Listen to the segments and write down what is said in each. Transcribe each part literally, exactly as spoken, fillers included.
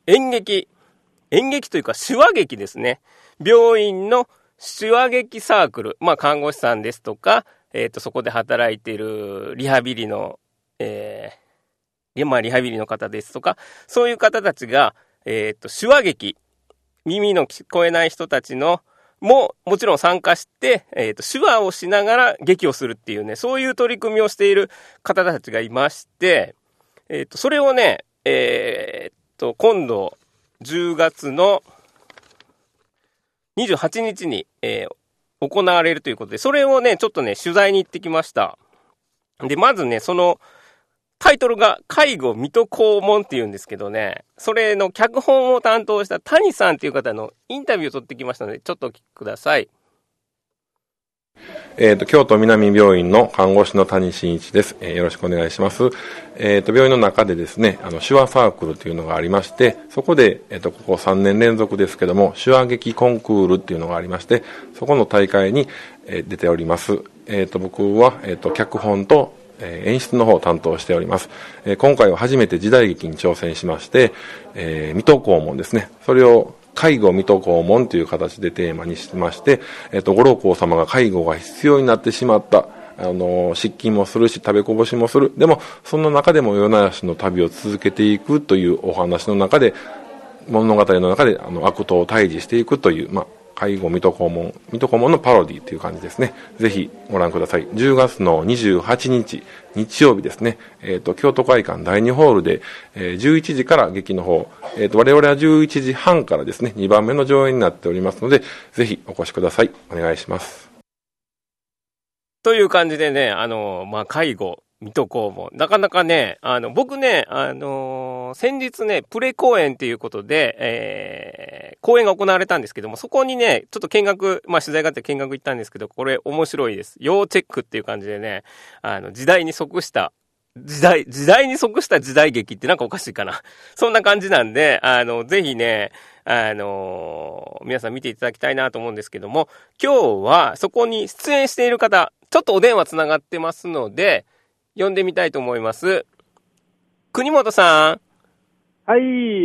演劇、演劇というか手話劇ですね。病院の手話劇サークル、まあ看護師さんですとか、えっと、そこで働いているリハビリの、えー、まあリハビリの方ですとか、そういう方たちが、えっと、手話劇、耳の聞こえない人たちの、も、もちろん参加して、えっと、手話をしながら劇をするっていうね、そういう取り組みをしている方たちがいまして、えっと、それをね、えー、っと、今度、じゅうがつのにじゅうはちにちに、えー、行われるということで、それをね、ちょっとね、取材に行ってきました。で、まずね、その、タイトルが介護水戸黄門っていうんですけどね、それの脚本を担当した谷さんっていう方のインタビューを取ってきましたので、ちょっとお聞きください。 えっと、京都南病院の看護師の谷真一です。えー、よろしくお願いします。えっと、病院の中でですね、あの、手話サークルというのがありまして、そこで、えっと、ここさんねん連続ですけども、手話劇コンクールっていうのがありまして、そこの大会に、えー、出ております。えっと、僕は、えっと、脚本と、えー、演出の方を担当しております。えー、今回は初めて時代劇に挑戦しまして、えー、水戸黄門ですね。それを介護水戸黄門という形でテーマにしまして、えっと、ご老公様が介護が必要になってしまった。あの、失禁もするし、食べこぼしもする。でも、その中でも夜ならしの旅を続けていくというお話の中で、物語の中で、あの、悪党を退治していくという、まあ、介護水戸黄門、水戸黄門のパロディという感じですね。ぜひご覧ください。じゅうがつのにじゅうはちにち、日曜日ですね。えっと、京都会館だいにホールで、えー、じゅういちじから劇の方、えっと、我々はじゅういちじはんからですね、にばんめの上演になっておりますので、ぜひお越しください。お願いします。 という感じでね、あの、まあ、介護、水戸黄門。なかなかね、あの、僕ね、あのー、先日ね、プレ公演ということで、えー、公演が行われたんですけども、そこにね、ちょっと見学、まあ、取材があって見学行ったんですけど、これ面白いです。要チェックっていう感じでね、あの、時代に即した、時代、時代に即した時代劇ってなんかおかしいかな。そんな感じなんで、あの、ぜひね、あのー、皆さん見ていただきたいなと思うんですけども、今日はそこに出演している方、ちょっとお電話つながってますので、呼んでみたいと思います。国本さん。 はい。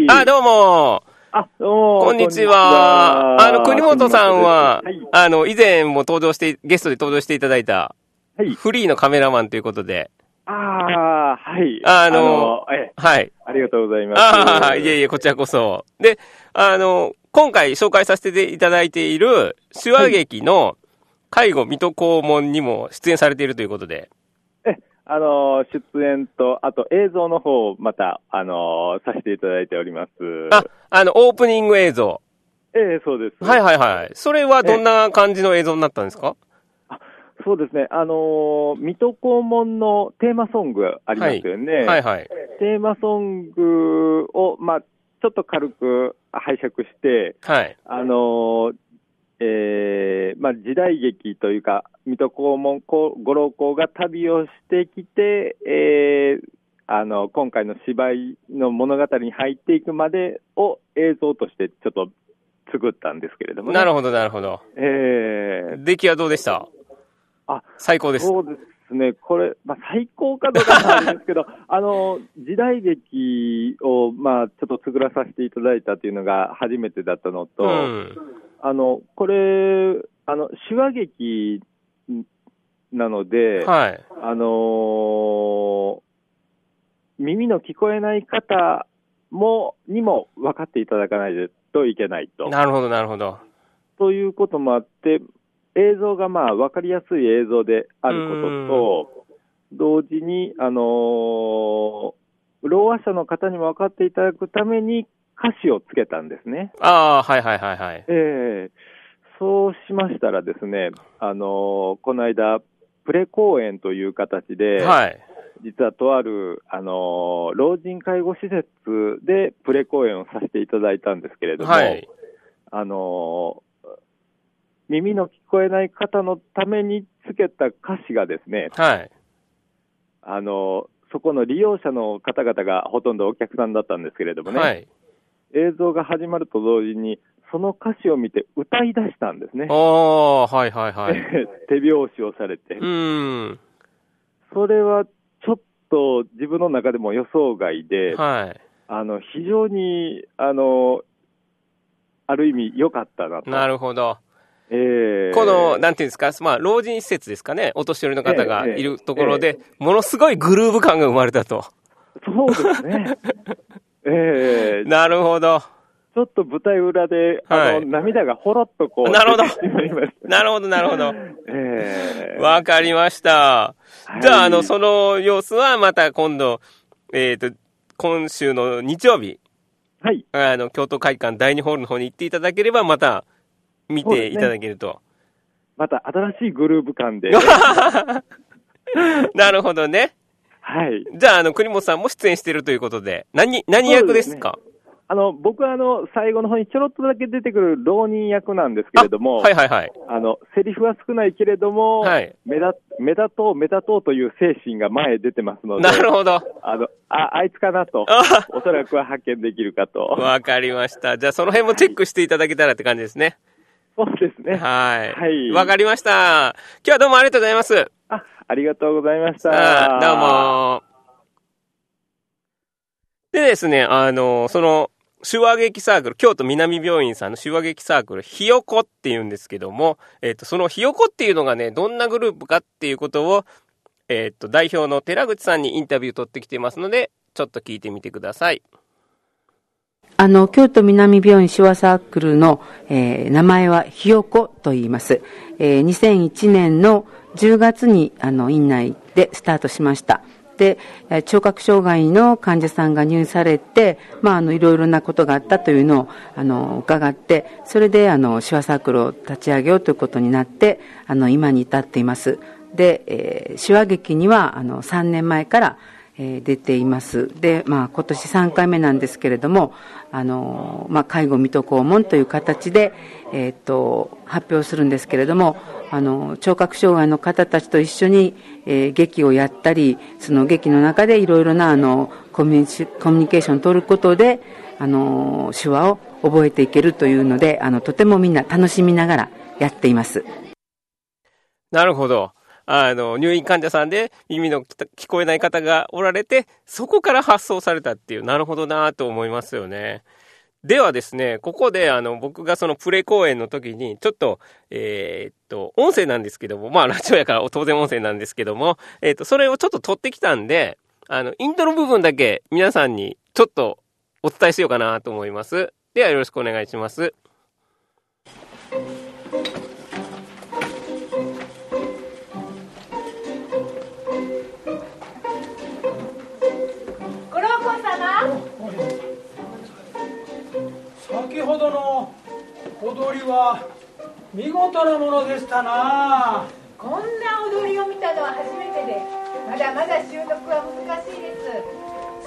あ、どうも。 あ、どうも。 こんにちは。あの、国本さんは、はい、あの、以前も登場して、ゲストで登場していただいた、はい、フリーのカメラマンということで。 ああ、はい。 あの、あのえはい。 ありがとうございます。 ああ、いえいえ、こちらこそ。で、あの、今回紹介させていただいている手話劇の介護水戸黄門にも出演されているということで。 え、あの、出演と、あと映像の方をまた、あの、させていただいております。 あ、あの、オープニング映像。 ええ、そうです。 はいはいはい。それはどんな感じの映像になったんですか？ あ、そうですね。あの、水戸黄門のテーマソングありますよね。 はい、はいはい。 テーマソングを、まあ、ちょっと軽く拝借して、 はい。 あの、えー、まあ、時代劇というか、水戸黄門ご老公が旅をしてきて、えー、あの、今回の芝居の物語に入っていくまでを映像としてちょっと作ったんですけれどもね。 なるほど、なるほど。 えー、出来はどうでした？あ、最高です。 そうですね。これ、まあ、最高かどうかなんですけど、あの、時代劇を、まあ、ちょっと作らさせていただいたというのが初めてだったのと、うん、あの、これ、あの、手話劇なので、 はい、 あのー、耳の聞こえない方も、にも分かっていただかないといけないと。 なるほど、なるほど。 ということもあって、映像がまあ分かりやすい映像であることと、同時に、あのー、ろう話者の方にも分かっていただくために歌詞をつけたんですね。 ああ、はいはいはいはい。 えー、そうしましたらですね、あのー、この間、プレ公演という形で、はい、実はとある、あのー、老人介護施設でプレ公演をさせていただいたんですけれども、はい、あのー、耳の聞こえない方のためにつけた歌詞がですね、 はい、 あのそこの利用者の方々がほとんどお客さんだったんですけれどもね、はい、映像が始まると同時にその歌詞を見て歌い出したんですね。 ああ、はいはいはい。 手拍子をされて、 うん、 それはちょっと自分の中でも予想外で、 はい、 あの非常にあのある意味良かったなと。 なるほど。 えー、 このなんていうんですか、まあ、老人施設ですかね、お年寄りの方がいるところで、えーえー、ものすごいグルーヴ感が生まれたと。 そうですね。えー、 なるほど。 ちょっと舞台裏で、あの、はい、涙がほろっとこう。 なるほど。なるほど、なるほど。えー、わかりました。はい、じゃあ、あの、その様子はまた今度、えっと、今週の日曜日。 はい。 あの、京都会館だいにホールの方に行っていただければ、また見ていただけると。ね、 また新しいグルーヴ感で。 なるほどね。 はい。 じゃあ、あの、国本さんも出演しているということで、何、何役ですか？ あの、僕はあの、最後の方にちょろっとだけ出てくる浪人役なんですけれども、 はいはいはい。 あの、セリフは少ないけれども、はい、目立、目立とう、目立とうという精神が前へ出てますので、 なるほど。 あの、あ、あいつかなと、おそらくは発見できるかと。 わかりました。じゃあ、その辺もチェックしていただけたらって感じですね。 そうですね。 はい。 はい。 わかりました。今日はどうもありがとうございます。 あ、ありがとうございました。 どうも。でですね、あの、その、手話劇サークル、京都南病院さんの手話劇サークル、ひよこっていうんですけども、えっと、そのひよこっていうのがね、どんなグループかっていうことを、えっと、代表の寺口さんにインタビュー取ってきていますので、ちょっと聞いてみてください。 あの、京都南病院手話サークルの、えー、名前はひよこと言います。えー、にせんいちねんのじゅうがつに、あの、院内でスタートしました。で、聴覚障害の患者さんが入院されて、まあ、あの、いろいろなことがあったというのを、あの、伺って、それで、あの、手話サークルを立ち上げようということになって、あの、今に至っています。で、えー、手話劇には、あの、さんねんまえから、えー、出ています。で、まあ、今年さんかいめなんですけれども、あの、まあ、介護水戸黄門という形で、えっと、発表するんですけれども、あの、聴覚障害の方たちと一緒に、えー、劇をやったり、その劇の中でいろいろな、あの、コミュニ、コミュニケーションを取ることで、あの、手話を覚えていけるというので、あの、とてもみんな楽しみながらやっています。 なるほど。あの、入院患者さんで耳の聞こえない方がおられて、そこから発想されたっていう、なるほどなと思いますよね。ではですね、ここであの僕がそのプレ公演の時にちょっと、えー、っと、音声なんですけども、まあラジオやから当然音声なんですけども、えー、っと、それをちょっと取ってきたんで、あの、イントロ部分だけ皆さんにちょっとお伝えしようかなと思います。ではよろしくお願いします。 先ほどの踊りは見事なものでしたな。 こんな踊りを見たのは初めてで、まだまだ習得は難しいです。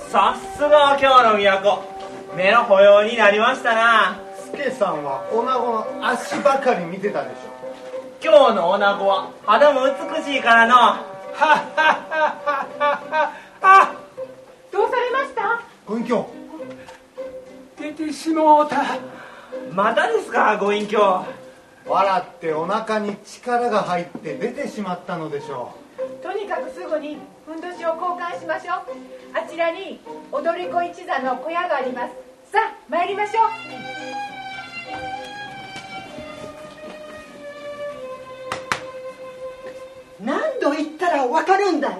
さすが京の都、目の保養になりましたな。 助さんは女子の足ばかり見てたでしょ。 今日の女子は肌も美しいからの。はっはっはっはっは。あ、どうされました？ ご隠居。 出てしもうた。 またですか、ご隠居。 笑ってお腹に力が入って出てしまったのでしょう。とにかくすぐにふんどしを交換しましょう。あちらに踊り子一座の小屋があります。さあ参りましょう。何度言ったら分かるんだい。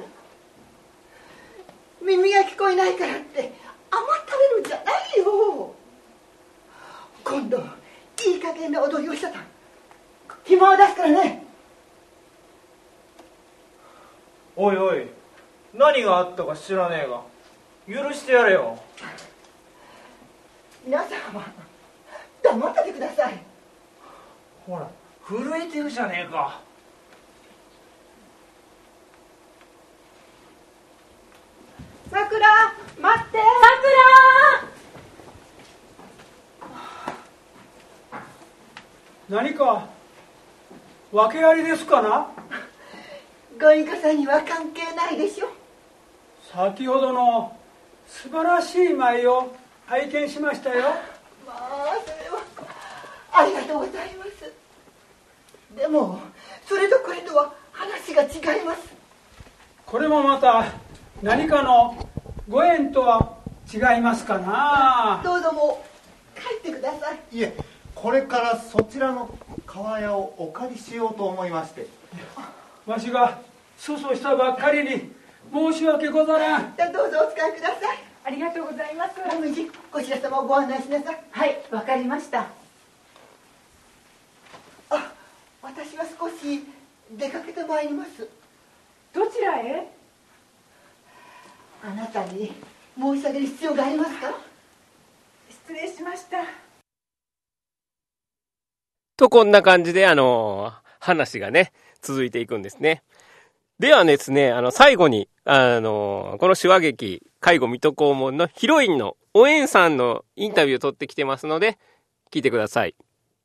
耳が聞こえないからって甘ったれるんじゃないよ。今度いい加減な踊りをしたら暇を出すからね。 おいおい、何があったか知らねえが許してやれよ。 皆さんは黙っててください。 ほら震えてるじゃねえか。 さくら、待って。さくら。何か訳ありですかな。 ご隠居さんには関係ないでしょ。 先ほどの素晴らしい舞を拝見しましたよ。 まあそれはありがとうございます。でもそれとこれとは話が違います。 これもまた何かのご縁とは違いますかな。 どうぞもう帰ってください。 いえ、これからそちらの川屋をお借りしようと思いまして。 わしが粗相したばっかりに申し訳ござらん。 どうぞお使いください。 ありがとうございます。 もみじ、こちら様をご案内しなさい。 はい、わかりました。 あ、私は少し出かけてまいります。 どちらへ？ あなたに申し上げる必要がありますか？ 失礼しました。 と、こんな感じで、あの、話がね、続いていくんですね。ではですね、あの、最後に、あの、この手話劇、介護水戸黄門のヒロインのおえんさんのインタビューを取ってきてますので、聞いてください。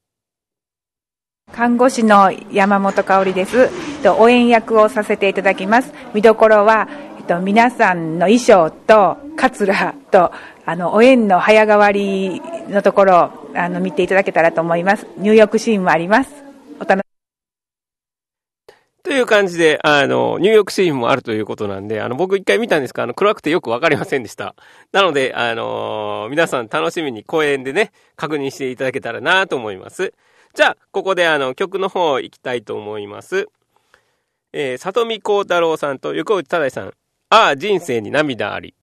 看護師の山本香織です。おえん役をさせていただきます。見どころは、えっと、皆さんの衣装とカツラとあのおえんの早変わりのところをあの見ていただけたらと思います。入浴シーンもあります。お楽しみという感じで、あの入浴シーンもあるということなんで、あの僕一回見たんですが、あの暗くてよくわかりませんでした。なので、あの皆さん楽しみに公園でね確認していただけたらなと思います。じゃあここであの曲の方行きたいと思います。えー、里見光太郎さんと横内忠さん、ああ人生に涙あり。